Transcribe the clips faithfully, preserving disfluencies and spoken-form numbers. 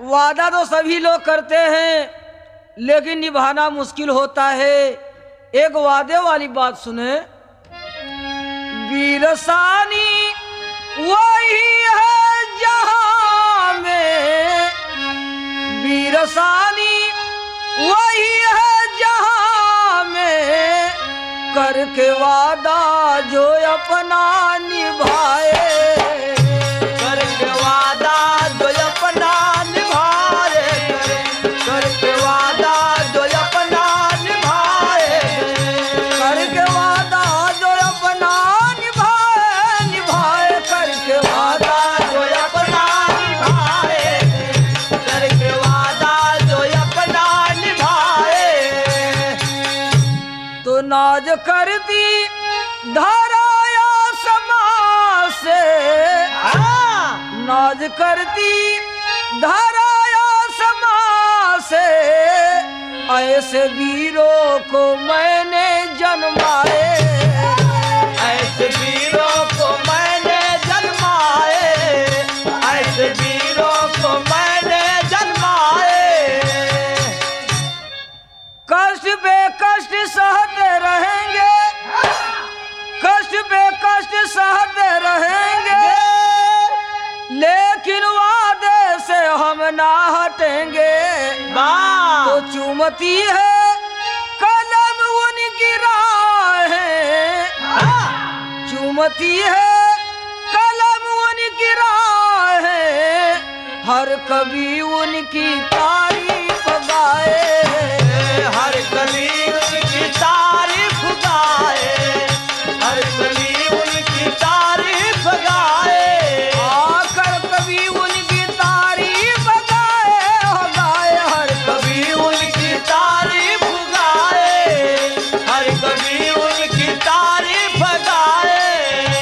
वादा तो सभी लोग करते हैं, लेकिन निभाना मुश्किल होता है। एक वादे वाली बात सुने। वीरसानी वही है जहां में, वीरसानी वही है जहां में, करके वादा जो अपना निभाए, करके वादा जो अपना निभाए, करके वादा जो अपना निभाए, करके वादा जो अपना निभाए, निभाए करके वादा जो अपना निभाए, करके वादा जो अपना निभाए। तो नाज करती धराया समा से, नाज करती धराया समा से, ऐसे वीरों को मैंने जन्माए, ऐसे वीरों को मैंने जन्माए, ऐसे वीरों को मैंने जन्माए। कष्ट पे कष्ट सहते रहेंगे, कष्ट पे कष्ट सहते रहेंगे, लेकिन वादे से हम ना हटेंगे। तो चूमती है कलम उनकी राहें, चूमती है कलम उनकी राहें, हर कभी उनकी तारीफ गाए, हर कली उनकी तारीफ गाए, हर कली उनकी तारीफ गाए। आकर कभी उनकी तारीफ गाए, हो गाए हर कभी उनकी तारीफ गाए, हर कभी उनकी तारीफ गाए।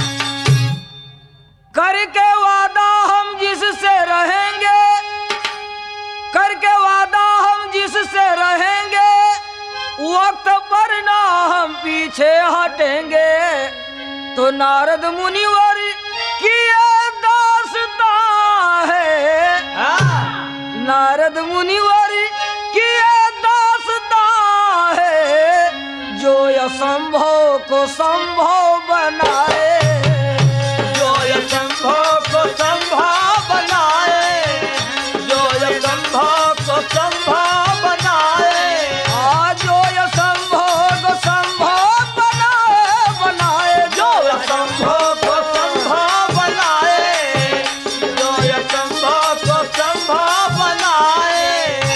करके वादा हम जिससे रहेंगे, करके वादा हम जिससे रहेंगे, वक्त पर ना हम पीछे हटेंगे। तो नारद मुनिवर की ये दास्तां है, नारद मुनिवर की ये दास्तां है, जो असंभव को संभव बनाए, जो असंभव को संभव बनाए, जो असंभव को संभव बनाए। आज जो असंभव को संभव बनाए, बनाए जो असंभव को संभव बनाए, जो असंभव को संभव बनाए।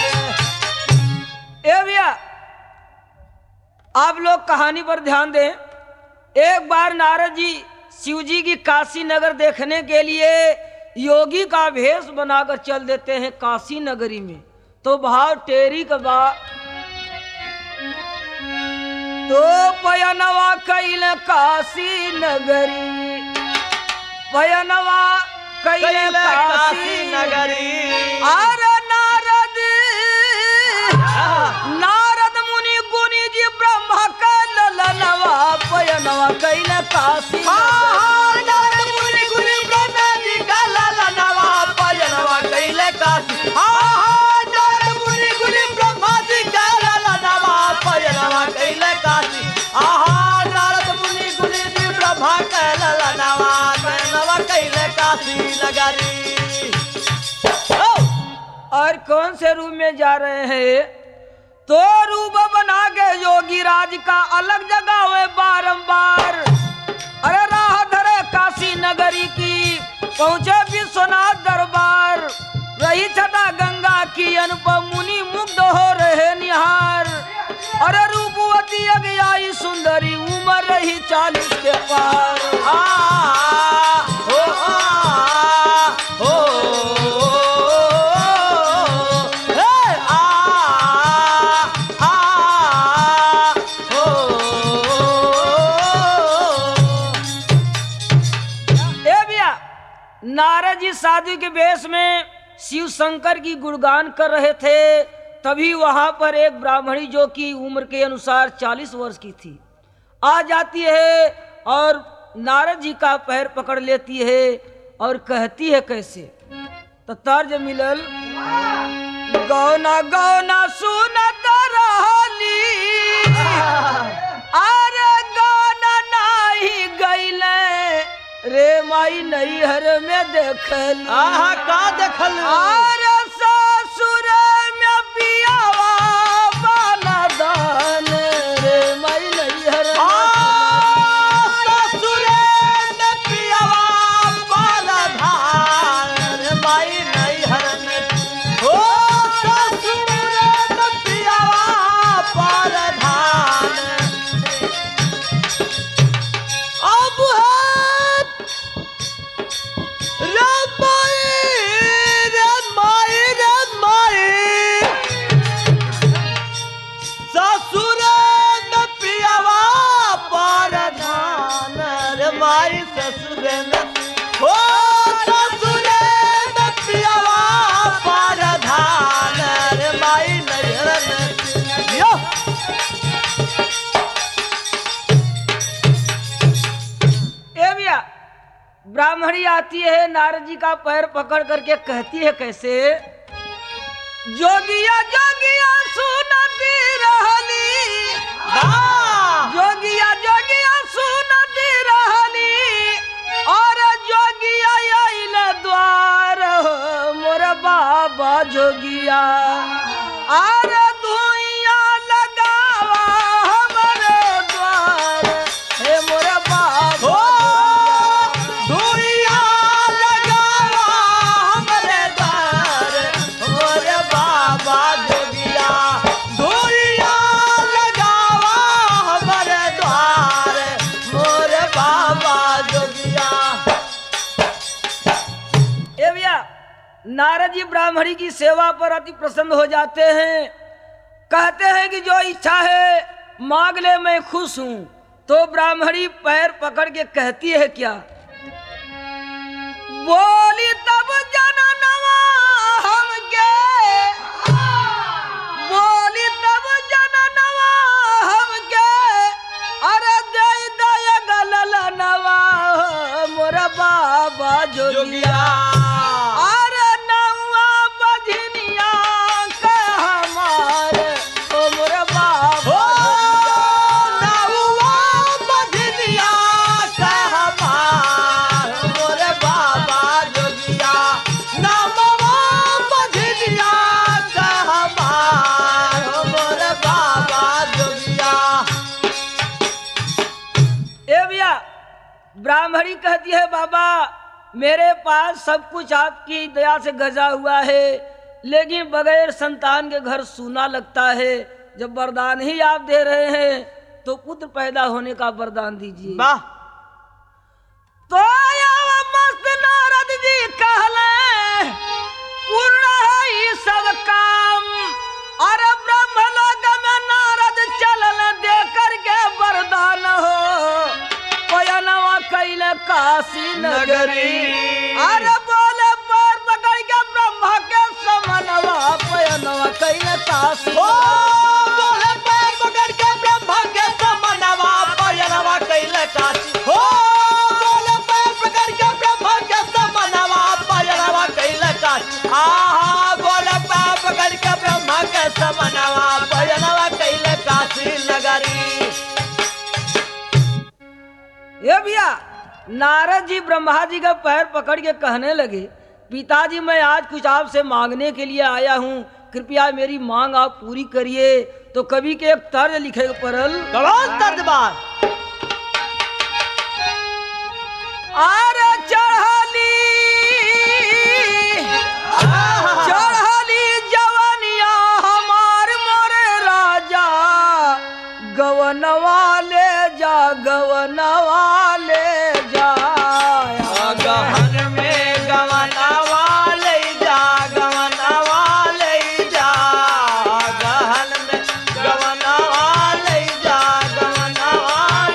ए भैया, आप लोग कहानी पर ध्यान दें। एक बार नारद जी शिव जी की काशी नगर देखने के लिए योगी का भेष बनाकर चल देते हैं काशी नगरी में। तो भाव टेरी का बा, तो पयनवा कैल काशी नगरी, पयनवा कैल कैल काशी काशी नगरी। अरे नारद नारद मुनि गुनि जी ब्रह्मा का ललनवा, पयनवा कैल काशी हाँ, नारद मुनि गुनि ब्रह्मा जी का ललनवा, पयनवा कैल काशी। हाँ, हाँ, नारद मुनि गुनि ब्रह्मा जी का ललनवा, पयनवा कैल काशी। आहा, नारद मुनि गुनि जी ब्रह्मा का ललनवा, पयनवा कैल काशी नगरी। और कौन से रूप में जा रहे हैं? तो रूप बना के योगी राज का अलग जगह हुए बारंबार। अरे राह धरे काशी नगरी की, पहुंचे विश्वनाथ दरबार। रही छटा गंगा की अनुपम, मुनि मुग्ध हो रहे निहार। अरे रूपवती अज्ञाई सुंदरी, उम्र रही चालीस के पार। आ, हो, आ, हो, हे, आ, आ, हो। ए भैया, नारद जी साधु के वेश में शिव शंकर की गुणगान कर रहे थे। तभी वहां पर एक ब्राह्मणी जो कि उम्र के अनुसार चालीस वर्ष की थी, आ जाती है और नारद जी का पैर पकड़ लेती है और कहती है कैसे? तो तर्ज मिलल, गौना गौना सुनत रहली अरे गौना नाही गईले रे माई नैहर में देखली आहा का देखल अरे ससुर में पियावा बाना दान रे माई नैहर में आ ससुरे ने पियावा बाला धान रे माई नैहर में हो ससुरे ने पियावा बाला धान अब है रे माई रे माई रे माई ससुर में पियावा पर धान रे माई ससुर में हो ससुर में पियावा पर धान रे माई नैहर में यो ए भैया ब्राह्मणी आती है नारद जी का पैर पकड़ करके कहती है कैसे जोगिया जोगिया सुनती रहली हाँ जोगिया जोगिया सुनती रहली और जोगिया आइल द्वार हो मोर बाबा जोगिया और धुइया लगावा हमरे द्वार हे मोर बाबा धुइया लगावा हमरे द्वार मोरे बाबा जोगिया धुइया लगावा हमरे द्वार मोरे बाबा जोगिया ए भैया नारद जी ब्राह्मणी की सेवा पर अति प्रसन्न हो जाते हैं कहते हैं कि जो इच्छा है मांग ले मैं खुश हूं तो ब्राह्मणी पैर पकड़ के कहती है क्या बोली तब जननवा हमके बोली तब जननवा हमके अरे दे दया गलल नवा मोरा बाबा जोगिया अरे नौआ बजनिया के हमारे ओ मोरा बाबा नौआ बजनिया के हमार मोरे बाबा जोगिया नौआ बजनिया के हमार मोरे बाबा जोगिया ए भैया ब्राह्मणी कहती है बाबा मेरे पास सब कुछ आपकी दया से गजा हुआ है लेकिन बगैर संतान के घर सूना लगता है जब वरदान ही आप दे रहे हैं तो पुत्र पैदा होने का वरदान दीजिए वाह तो यह मस्त नारद जी कहले पूर्ण है ई सब काम अरे ब्रह्म लोक में नारद चलल दे करके वरदान हो पयनवा कैले काशी नगरी अरे बोले पैर पकड़ के ब्रह्मा के समनवा पयनवा कैले काशी ओ बोले पैर पकड़ के ब्रह्मा के समनवा पयनवा कैले काशी हो बोले पैर पकड़ के ब्रह्मा के समनवा पयनवा कैले काशी आहा बोले पैर पकड़ के ब्रह्मा के समनवा पयनवा कैले काशी नगरी ये भैया नारद जी ब्रह्मा जी का पैर पकड़ के कहने लगे पिताजी मैं आज कुछ आपसे मांगने के लिए आया हूँ कृपया मेरी मांग आप पूरी करिए तो कवि के एक तर्ज लिखे परल कौन तर्जबान अरे चढ़ली चढ़ली जवनिया हमार मोरे राजा गवनवा ले जा गवनवा ले जा गहन में गवनवा ले जा गवनवा ले जा गहन में गवनवा ले जा गवनवा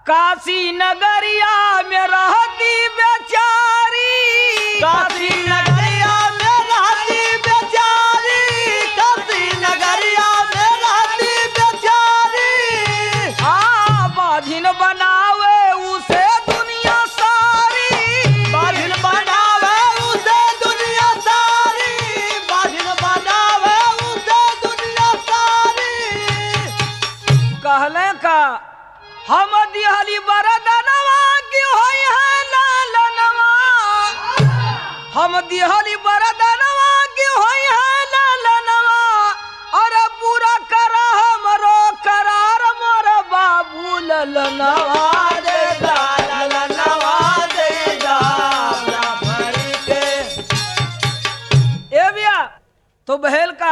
काशी नगरिया में रहती बेचारी, काशी नगरिया में रहती बेचारी, काशी नगरिया में रहती बेचारी। आ बाधिन बनावे उसे दुनिया सारी, बाधिन बनावे उसे दुनिया सारी, बाधिन बनावे उसे दुनिया सारी। कहले का हम दिहली बरदनवा की होई है लालनवा, हम दिहली बरदनवा की होई है लालनवा, अरे पूरा करा हमरो करार मोर बाबू ललनवा दे दा ललनवा दे दा ब्राह्मणी के। ए भैया तो बहल का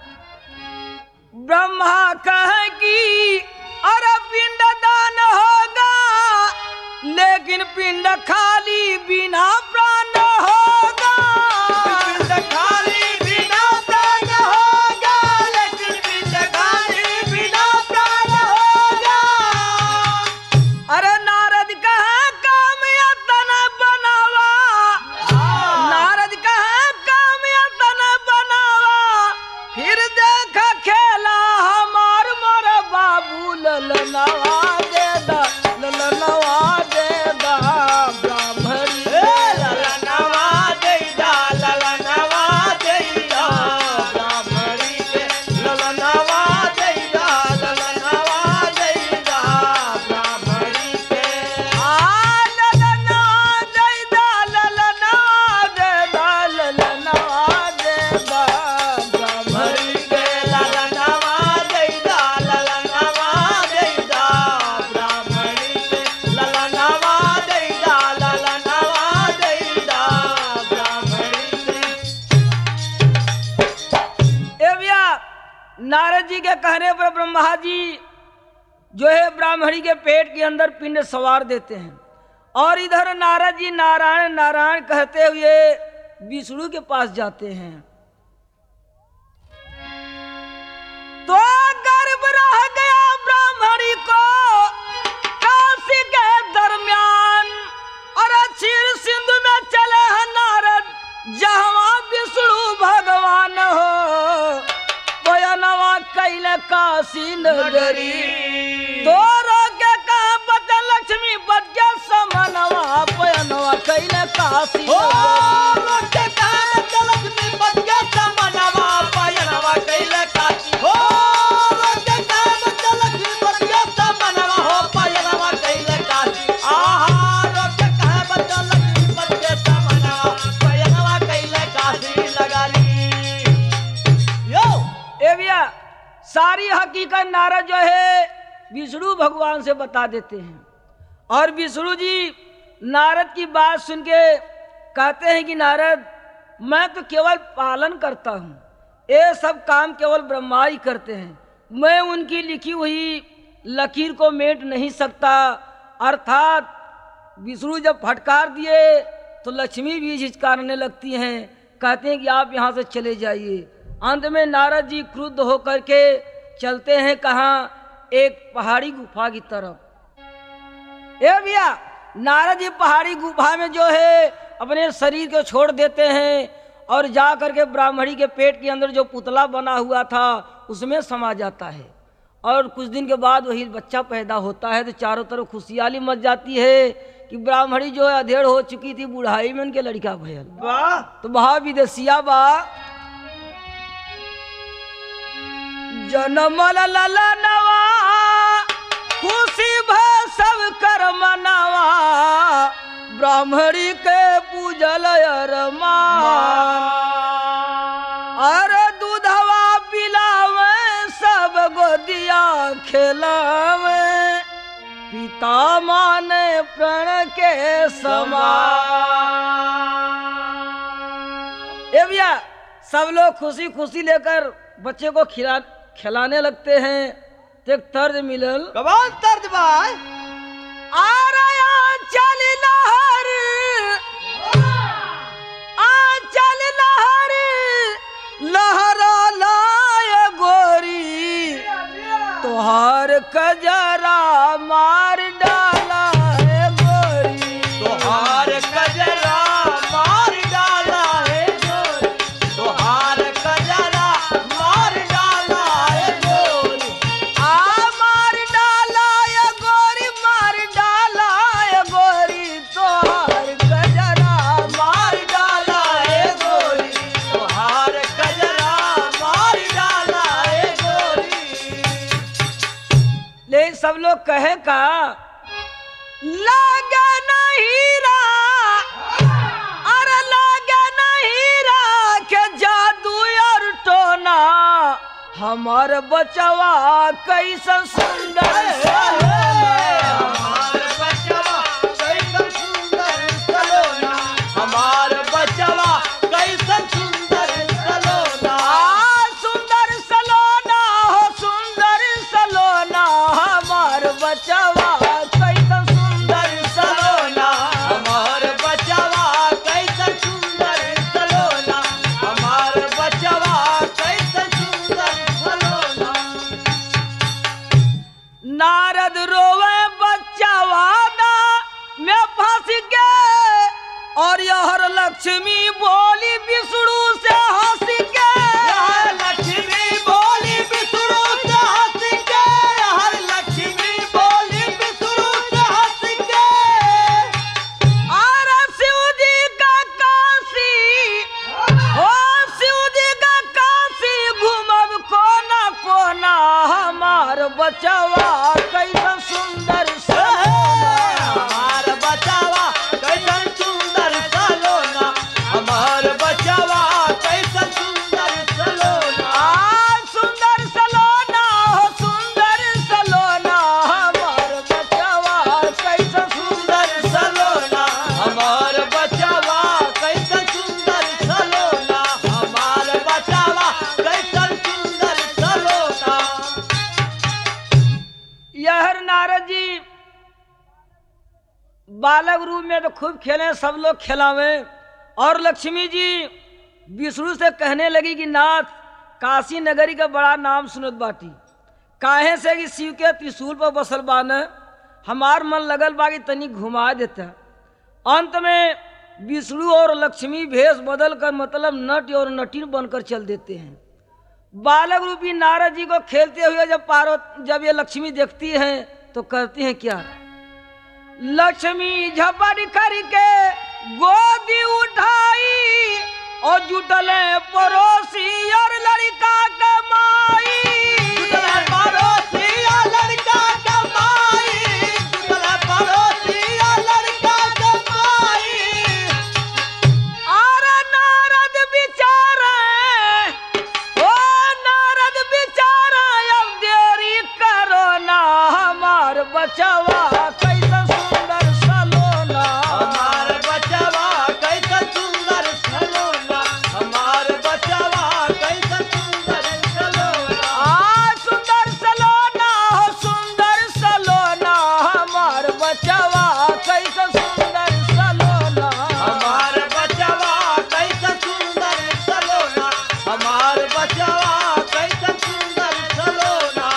ब्रह्मा कहे कि अरे पिंड दान होगा, लेकिन पिंड खाली बिना प्राण होगा। पिंड खाली बिना प्राण होगा, लेकिन पिंड खाली बिना प्राण होगा। अरे नारद कहे काम यतन बनावा, नारद कहे काम यतन बनावा, फिर देखा खेला हमार मोर बाबू ललनवा दे दा, ललनवा दे दा ब्राह्मणी ए ललनवा दे दा, ललनवा दे दा ब्राह्मणी के। ललनवा दे दा, ललनवा दे दा ब्राह्मणी के। आ ललनवा दे दा, ललनवा दे दा, ललनवा दे दा ब्राह्मणी ब्राह्मणी के। ललनवा दे दा, ललनवा दे दा ब्राह्मणी के। ललनवा दे दा, ललनवा दे दा ब्राह्मणी के। ए भैया नारद जी के कहने पर ब्रह्मा जी जो है ब्राह्मणी के पेट के अंदर पिंड सवार देते हैं, और इधर नारद जी नारायण नारायण कहते हुए विष्णु के पास जाते हैं। तो गर्भ रह गया ब्राह्मणी को काशी के दरमियान, और क्षीर सिंधु में चले हैं नारद जहाँ विष्णु भगवान हो। पयनवा कैले काशी नगरी, तो रोके कहा बद लक्ष्मी बद के समनवा, पयनवा कैले काशी ओ नगरी। रोके कान लक्ष्मी पद के समनवा, पयनवा कैले काशी। ओ रोके कान लक्ष्मी पद के समनवा, हो पयनवा कैले काशी। आहा रोके कान लक्ष्मी पद के समनवा, पयनवा कैले काशी लगा ली। यो ए भैया सारी हकीकत नारद जो है विष्णु भगवान से बता देते हैं, और विष्णु जी नारद की बात सुन के कहते हैं कि नारद मैं तो केवल पालन करता हूँ, ये सब काम केवल ब्रह्मा ही करते हैं, मैं उनकी लिखी हुई लकीर को मेट नहीं सकता। अर्थात विष्णु जब फटकार दिए तो लक्ष्मी भी झिझकारने लगती हैं, कहते हैं कि आप यहाँ से चले जाइए। अंत में नारद जी क्रुद्ध होकर के चलते हैं कहाँ, एक पहाड़ी गुफा की तरफ। ए भैया नारद जी पहाड़ी गुफा में जो है अपने शरीर को छोड़ देते हैं, और जा करके ब्राह्मणी के पेट के अंदर जो पुतला बना हुआ था उसमें समा जाता है। और कुछ दिन के बाद वही बच्चा पैदा होता है, तो चारों तरफ खुशहाली मच जाती है कि ब्राह्मणी जो है अधेड़ हो चुकी थी, बुढ़ाई में उनके लड़का भयल। वाह तो बहा विदेशिया बा जनमल ललनवा, खुशी भ सब कर मनावा, ब्राह्मणी के पूजल अरमान। अरे दूधवा पिलावे सब गोदिया खिलावे, पिता माने प्रण के समान। ए भैया सब लोग खुशी खुशी लेकर बच्चे को खिला खिलाने लगते हैं। तो एक तर्ज मिलल, कमान तर्ज बाय आ रहा चल लहर, आ चल लहर, लहरा लाय गोरी, तोहार कजरा मार डाल कहे का लागे नहीं रा अरे लागे नहीं रा के जादू और टोना हमार बचवा कैसा सुंदर हमार बचवा कैसन सुंदर सलोना हमार बचवा कैसन सुंदर सलोना आ सुंदर सलोना हो सुंदर सलोना हमार बचवा कैसा सुंदर सलोना हमार बचवा कैसन सुंदर सलोना हमार बचवा कैसन सुंदर सलोना नारद रोवे बच्चावा ना मैं फंस गए और यहर लक्ष्मी बोली विष्णु से हंस के हर लक्ष्मी बोली विष्णु से हंस के हर लक्ष्मी बोली विष्णु से हंस के और शिव जी का काशी हो शिव जी का काशी घूमब कोना कोना हमार बचवा कैसा सुंदर सलोना हमार बचवा कैसन सुंदर सलोना हमार बचवा कैसन सुंदर सलोना आ सुंदर सलोना हो सुंदर सलोना हमार बचवा कैसा सुंदर सुंदर सलोना हमार बचवा कैसन सुंदर सलोना हमार बचवा कैसन सुंदर सलोना यहर नारद जी बालक रूप में तो खूब खेले सब लोग खिलावे और लक्ष्मी जी विष्णु से कहने लगी कि नाथ काशी नगरी का बड़ा नाम सुनत बाटी काहे से कि शिव के त्रिशूल पर बसल बान हमार मन लगल बा कि तनी घुमा देता अंत में विष्णु और लक्ष्मी भेष बदल कर मतलब नट और नटीन बनकर चल देते हैं बालक रूपी नारद जी को खेलते हुए जब पार्वती जब ये लक्ष्मी देखती हैं तो करती हैं क्या लक्ष्मी झपट करके गोदी उठाई और जुटले पड़ोसी और लड़का कमाई जुटला पड़ोसिया लड़का कमाई जुटला पड़ोसिया लड़का कमाई और नारद बिचारे ओ नारद बिचारा अब देरी करो ना हमार बचवा कैसा सुंदर सलोना हमार बचवा कैसन सुंदर सलोना हमार बचवा कैसन सुंदर सलोना आ सुंदर सलोना हो सुंदर सलोना हमार बचवा कैसा सुंदर सलोना हमार बचवा कैसन सुंदर सलोना हमार बचवा कैसन सुंदर सलोना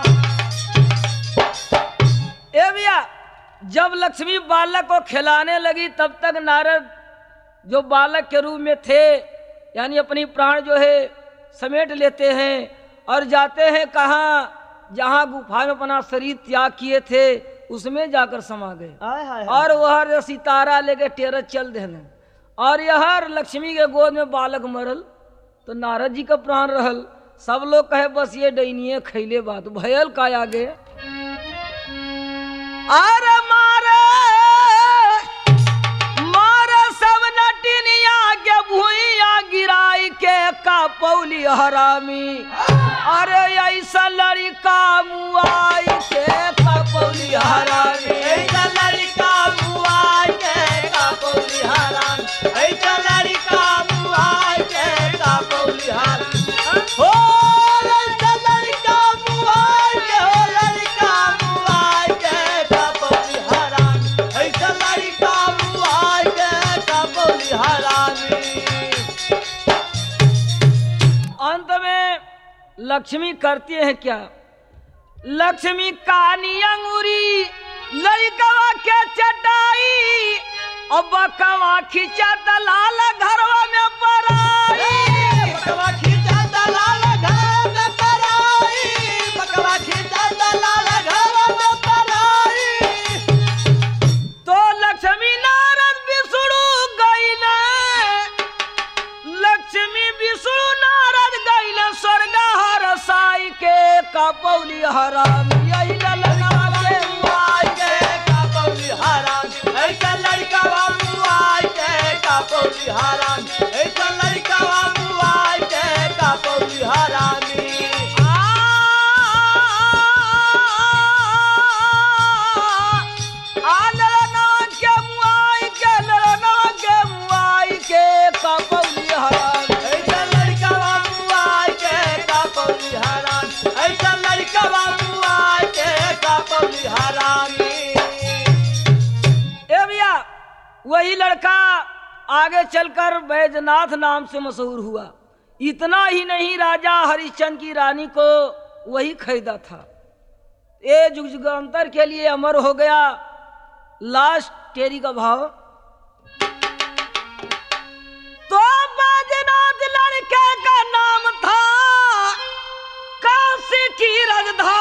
ए भैया जब लक्ष्मी बालक को खिलाने लगी तब तक नारद जो बालक के रूप में थे यानी अपनी प्राण जो है समेट लेते हैं और जाते हैं कहाँ जहाँ गुफा में अपना शरीर त्याग किए थे उसमें जाकर समा गए हाय हाय और वह सितारा लेके टेरस चल देने और यह लक्ष्मी के गोद में बालक मरल तो नारद जी का प्राण रहल सब लोग कहे बस ये डैनिये खैले बात भयल का आगे अरे मारे मारे सब नटिनिया के भूइया गिराई के का पौली हरामी अरे ऐसा लड़का मुआई के का पौली हरामी ऐसा लड़का मुआई के कापौली हराम ऐसा लड़का मुआई के कापौली हराम हो ऐसा लड़का मुआई के हो लड़का मुआई के कापौली हराम ऐसा लड़का मुआई के कापौली हरामी अंत में लक्ष्मी करती है क्या लक्ष्मी कानी अंगूरी लड़कवा के चटाई और बकवा खींचा दलाल घरवा में पराई बकवा खींचा दलाल घर में पराई बकवा खींचा दलाल घर में पराई तो लक्ष्मी नारद विष्णु गईले लक्ष्मी विष्णु नारद गईले स्वर्ग हर साई के कपौली हराम यही ललनवा के हरामी ऐसा लड़का मुआई के का पौली हरामी ऐसा लड़का मुआई के का पौली हरामी ऐसा लड़का मुआई के का पौली हरामी ए भैया वही लड़का आगे चलकर बैजनाथ नाम से मशहूर हुआ। इतना ही नहीं, राजा हरिश्चंद्र की रानी को वही खरीदा था। ये जुग जुगांतर के लिए अमर हो गया। लास्ट तेरी का भाव। तो बैजनाथ लड़के का नाम था, काशी की राजधानी